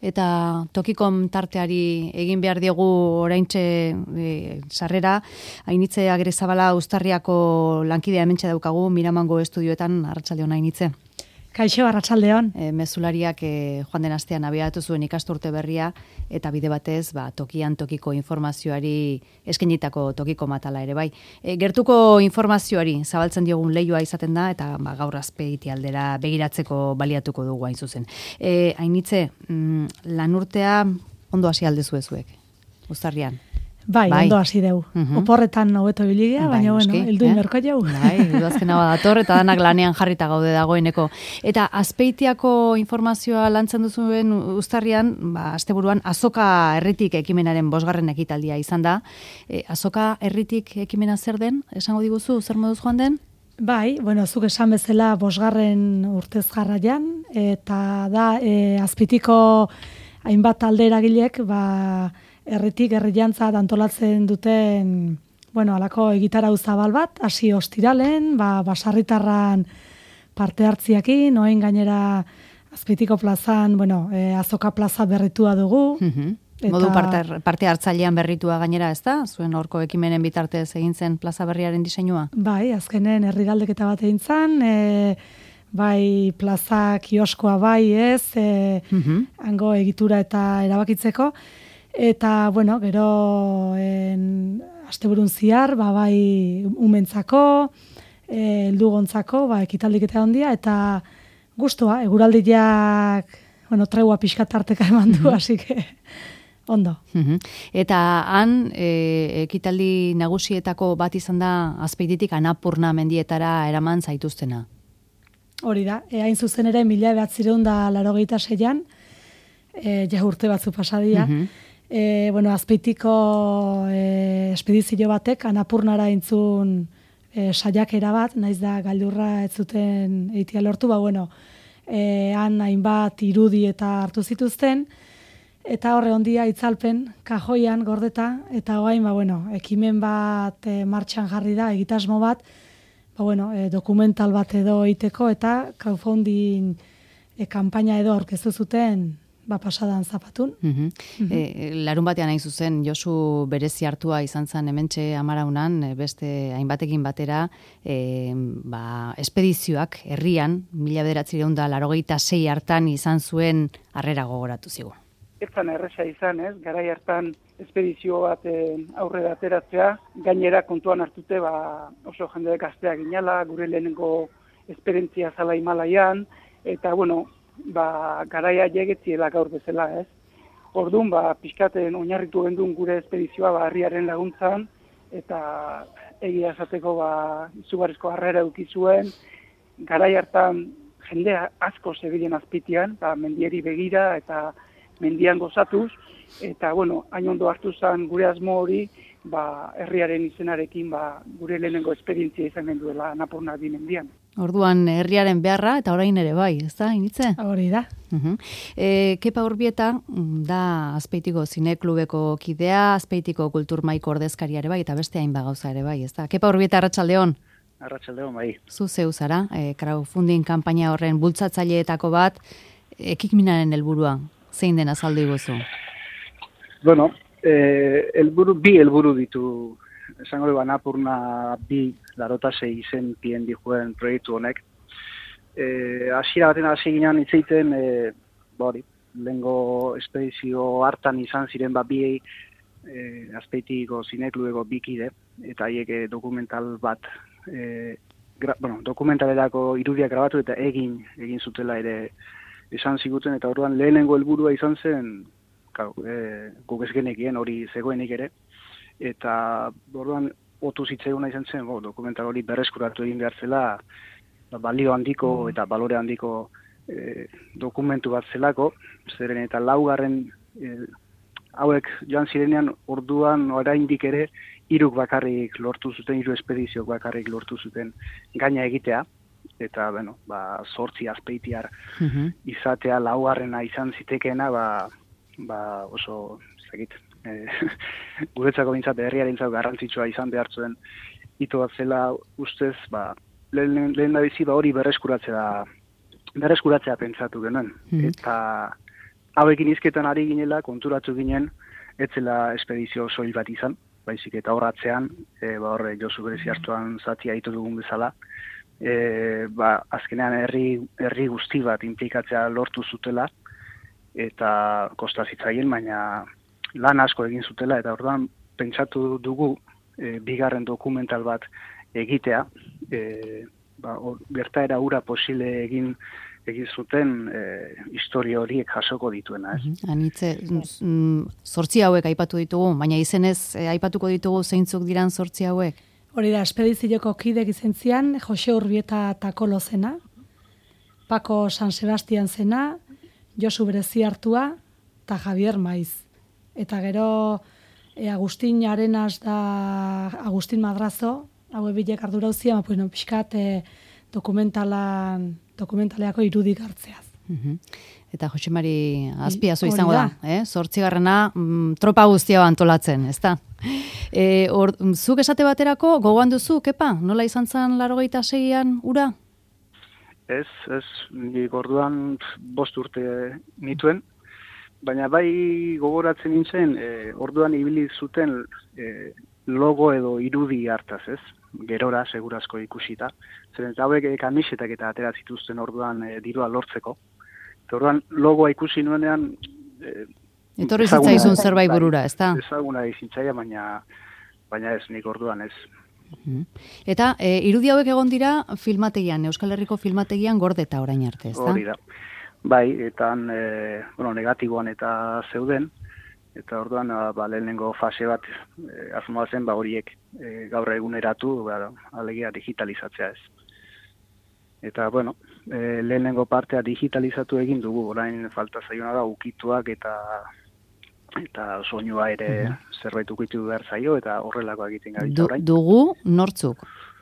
eta Tokikom tarteari egin behar diegu oraintxe sarrera. Ainitze Agirrezabala Uztarriako lankidea hementxe daukagu Miramango estudioetan. Arratsalde on, Ainitze. Kaixo, arratsaldeon. Mezulariak joan den astean abiatu zuen ikasturte berria eta bide batez tokian tokiko informazioari eskainitako Tokiko matala ere bai. Gertuko informazioari zabaltzen diogun leioa izaten da eta gaur Azpeiti aldera begiratzeko baliatuko dugu hain zuzen. Ainitze, lanurtea ondo hasi aldezu zuek, Uztarrian? Bai, ondo hasi deu. Oporretan hobeto biligea, baina bueno, helduin berko jau. Bai, udazkena badator eta danak lanean jarrita gaude dagoeneko. Eta Azpeitiako informazioa lantzen duzuen Uztarrian, asteburuan Azoka herritik ekimenaren 5. ekitaldia izan da. Azoka herritik ekimena zer den? Esango diguzu, zer moduz joan den? Bai, bueno, zuk esan bezala 5. urtez jarraian, eta da Azpeitiko hainbat talde eragilek, herritik herriantza antolatzen duten, bueno, halako egitarau zabal bat, hasi ostiralen, basarritarran parte hartziakin, noen gainera Azpeitiko plazan, bueno, Azoka plaza berritua dugu. Modu parte hartzailean berritua gainera, ez da? Zuen horko ekimenen bitartez egin zen plaza berriaren diseinua? Bai, azkenen herri galdeketa bat egin zen, bai plaza kioskoa bai ez, hango egitura eta erabakitzeko. Eta, bueno, gero asteburun ziar, bai umentzako, heldugontzako, ekitaldiketa ondia, eta gustua, eguraldiak, bueno, tregua pixka tarteka eman du, así que ondo. Eta han, ekitaldi nagusietako bat izan da Azpeititik Anapurna mendietara eraman zaituztena? Hori da, hain zuzen ere 1986an, ja urte batzu pasadia, bueno, Azpeitiko espedizio batek Anapurnara intzun saiakera bat, naiz da gailurra ez zuten eitia lortu, bueno, han hainbat irudi eta hartu zituzten, eta horre ondia itzalpen kajoian gordeta, eta orain bueno, ekimen bat martxan jarri da, egitasmo bat, bueno, dokumental bat edo egiteko, eta crowdfunding kanpaina edo aurkeztu zuten pasadan zapatun. Larun batean hain zuzen, Josu berezi hartua izan zen hementxe Amaraunan, beste hainbatekin batera, espedizioak herrian, 1986 hartan izan zuen harrera gogoratu zigu. Ezan erresa izan, ez? Garai hartan espedizio bat aurrera ateratzea, gainera kontuan hartute oso jende gazteak ginala, gure lehenengo esperientzia zala Himalaian, eta bueno, garaia jegetziela gaur bezala, ez? Orduan, pixkaten oinarritu gendun gure espedizioa herriaren laguntzan, eta egia esateko izugarrizko harrera eukizuen, garai hartan jendea asko zebilen Azpeitian, mendieri begira eta mendian gozatuz, eta bueno, hain ondo hartu zen gure asmo hori, herriaren izenarekin gure lehenengo esperientzia izan genduela Anapurna bi mendian. Orduan herriaren beharra eta orain ere bai, ez da, Ainitze? Hori da. Kepa Urbieta da Azpeitiko Zineklubeko kidea, Azpeitiko Kulturmaiko ordezkaria ere bai, eta beste hainbat gauza ere bai, ez da. Kepa Urbieta, arratsaldeon. Arratsaldeon, bai. Zu zeu zara, crowdfunding kanpaina horren bultzatzaileetako bat, ekimenaren helburua, zein den azaldu iguzu? Bueno, bi helburu ditu, esango du Anapurna 2 izen pien dijuen proiektu honek. Hasiera baten hasi ginen hitz egiten, lehengo espedizio hartan izan ziren bi Azpeitiko Zineklubeko bikide, eta haiek dokumental bat, dokumentalerako irudiak grabatu eta egin zutela ere esan ziguten, eta orduan lehenengo helburua izan zen, guk ez genekien hori zegoenik ere, eta orduan otu zitzaiguna izan zen, dokumental hori berreskuratu egin behar zela, balio handiko eta balore handiko dokumentu bat zelako, zeren eta 4. Hauek joan zirenean orduan oraindik ere 3 bakarrik lortu zuten, 3 espediziok bakarrik lortu zuten gaina egitea, eta, 8 azpeitiar izatea 4. izan zitekeena, oso, zekit, guretzako bintzat herriarentzat garrantzitsua izan behar zuen hito bat zela ustez, lehen da bizi hori berreskuratzea pentsatu genuen. Eta hauekin izketan ari ginela, konturatu ginen, etzela espedizio soil bat izan, baizik eta horratzean, horre Josu Berezi hartuan zati aitu dugun bezala, azkenean herri guzti bat implikatzea lortu zutela, eta kosta zitzaien, baina lan asko egin zutela, eta orduan pentsatu dugu bigarren dokumental bat egitea, gertaera hura posible egin zuten historia horiek jasoko dituena. Anitze, 8 hauek aipatu ditugu, baina izenez aipatuko ditugu zeintzuk diran 8 hauek? Hori da, espedizioko kidek izen zian, Jose Urbieta Takolo zena, Paco San Sebastian zena, Josu Berezi hartua, eta Javier Maiz. Eta gero Agustin Arenas da Agustin Madrazo, haue bilek ardura uzia, pixkat dokumentaleako irudik hartzeaz. Eta Jose Mari Azpiazu izango da, 8. Tropa guztia antolatzen, ezta? Zuk esate baterako, gogoan duzu, Kepa, nola izan zen 86an ura? Ez, nik orduan 5 urte nituen, baina bai gogoratzen nintzen, orduan ibili zuten logo edo irudi hartaz, ez? Gerora, segurazko ikusita. Zeren hauek kamisetak eta atera zituzten orduan dirua lortzeko. Eta orduan logoa ikusi nuenean... Etorri zitzaizun zerbait burura, ezta? Ezaguna izintzaia, baina ez, nik orduan ez. Eta irudi hauek egon dira filmategian, Euskal Herriko filmategian gordeta orain arte, ezta? Hori da. Bai, eta negatiboan eta zeuden, eta orduan lehenengo fase bat asmoa zen horiek gaur eguneratu, alegia digitalizatzea ez. Eta, lehenengo partea digitalizatu egin dugu, orain falta zaiona da ukituak eta soinua ere zerbait ukitu behar zaio, eta horrelako egiten gaitza orain. Dugu nortzuk?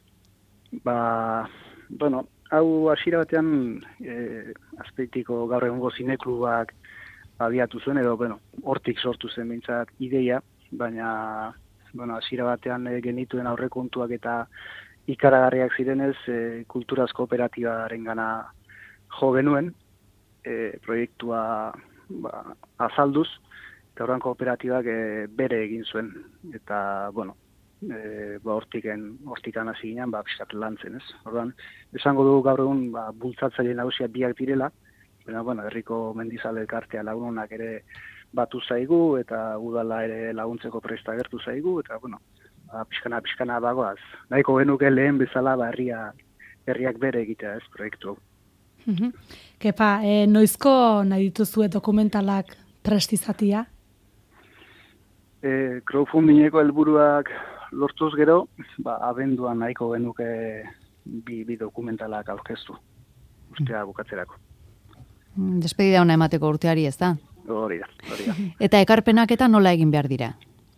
Hau hasiera batean Azpeitiko gaur egungo zineklubak abiatu zuen, edo, hortik sortu zen bintzat ideia, baina, hasiera batean genituen aurrekontuak eta ikaragarriak zirenez, kulturaz kooperatibaren gana jo genuen, proiektua azalduz, eta horren kooperatibak bere egin zuen, eta, hortikan hasi ginen, pixkat lantzen, ez? Orduan, esango dugu gaur egun, bultzatzaile nagusia biak direla, baina, herriko mendizale elkartea lagunonak ere batu zaigu, eta udala ere laguntzeko presta agertu zaigu, eta, pixkana bagoaz. Nahiko genuke lehen bezala, herriak bere egitea, ez, proiektu. Kepa, noizko nahi dituzue dokumentalak prest izatia? Crowdfundingeko helburuak lortuz gero, abenduan nahiko genuke bi dokumentalak aurkeztu, urtea bukatzerako. Despedida ona emateko urteari, ez da? Hori da. Eta ekarpenak eta nola egin behar dira?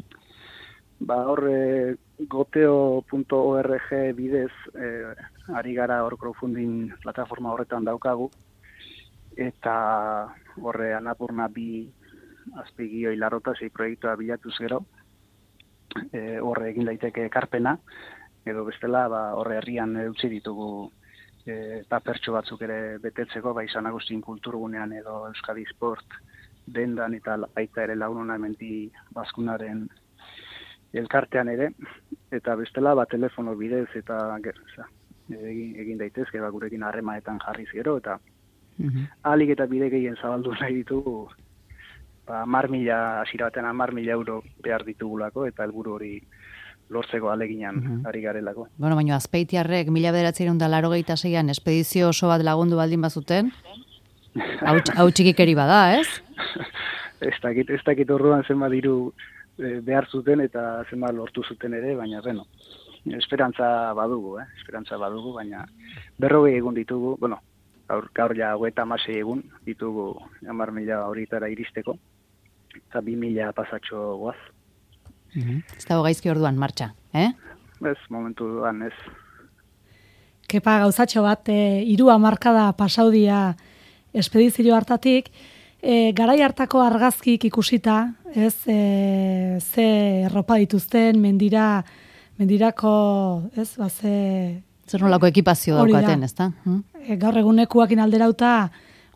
Hor goteo.org bidez ari gara hor crowdfunding plataforma horretan daukagu, eta horre Anapurna 2 azpigioi larrota 6 proiektua bilatuz gero, horre egin daiteke ekarpena, edo bestela horre herrian utzi ditugu papertxo batzuk ere betetzeko, San Agustin kulturgunean edo Euskadi Sport dendan, eta baita ere lagunona hemendi Bazkunaren elkartean ere, eta bestela telefono bidez eta egin daitezke gurekin harremanetan jarriz gero, eta ahalik eta bide gehien zabaldu nahi ditugu, 10.000, hasiera batean 10.000 euro behar ditugulako, eta helburu hori lortzeko aleginan ari garelako. Baina Azpeitiarrek 1986an espedizio oso bat lagundu baldin bazuten, hau txikikeri bada, ez? Ez dakit orduan zenbat diru behar zuten eta zenbat lortu zuten ere, baina, esperantza badugu, baina 40 egun ditugu, gaur ja 56 egun ditugu 10.000 horietara iristeko, eta 2.000 pasatxo goaz. Ez dago gaizki orduan martxa, Ez, momentuan ez. Kepa, gauzatxo bat, 3 hamarkada pasaudia espedizio hartatik, garai hartako argazkik ikusita, ez, ze erropa dituzten, mendirako, ez, zer nolako ekipazio daukaten, ez da? Gaur egunekuakin alderauta,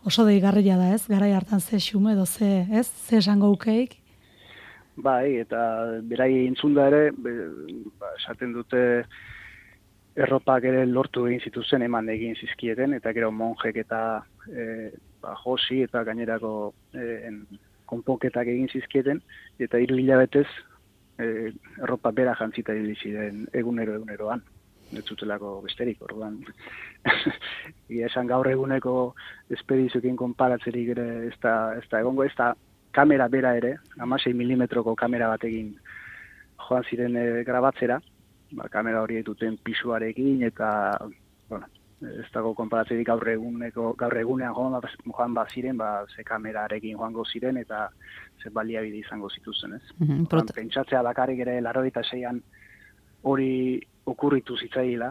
oso deigarria da, ez? Garai hartan ze xume edo ze esango ukeik? Bai, eta berai entzunda ere, esaten dute erropak ere lortu egin zituzen eman egin zizkieten, eta gero monjek eta josi eta gainerako konponketak egin zizkieten, eta 3 hilabetez erropa bera jantzita ziren eguneroan, ez zutelako besterik, orduan. Esan gaur eguneko espedizioekin konparatzerik ere ez da egongo, ez da kamera bera ere, 16 milimetroko kamera batekin joan ziren grabatzera, kamera hori duten pisuarekin, eta, bueno, ez dago konparatzerik gaur egunean joan baziren, ze kamerarekin joango ziren, eta ze baliabide izango zituzen, ez? Pentsatzea bakarrik ere 86an hori okurritu zitzaila,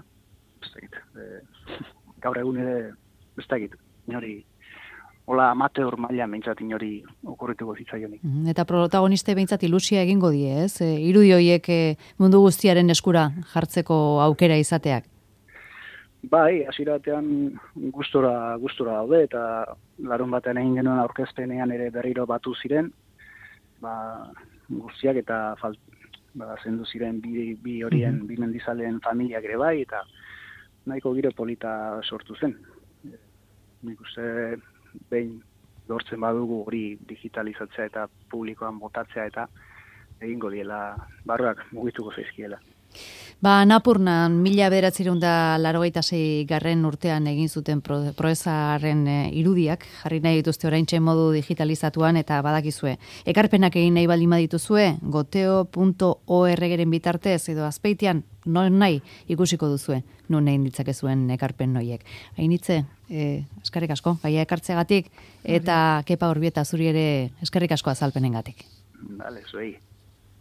gaur egun ere, ez dakit, inori, hola amateur maila behintzat inori okurrituko zitzaionik. Eta protagoniste behintzat ilusia egingo die, ez? Irudi horiek mundu guztiaren eskura jartzeko aukera izateak. Bai, hasieratean gustora daude, eta larun batean egin genuen aurkezpenean ere berriro batu ziren, guztiak eta zendu ziren bi horien, bi mendizaleen familiak ere bai, eta nahiko giro polita sortu zen. Nik uste behin lortzen badugu hori digitalizatzea eta publikoan botatzea eta egingo diela, barruak mugituko zaizkiela. Napurnan 1986 urtean egin zuten proezaren irudiak, jarri nahi dituzte oraintxe modu digitalizatuan eta badakizue. Ekarpenak egin nahi baldin badituzue, goteo.org-ren bitartez edo Azpeitian non nahi ikusiko duzue, nun egin ditzakezuen ekarpen noiek. Hainitze, eskerrik asko, gaia ekartzeagatik, eta Kepa Urbieta zuri ere eskerrik asko azalpenengatik. Bale, zuei.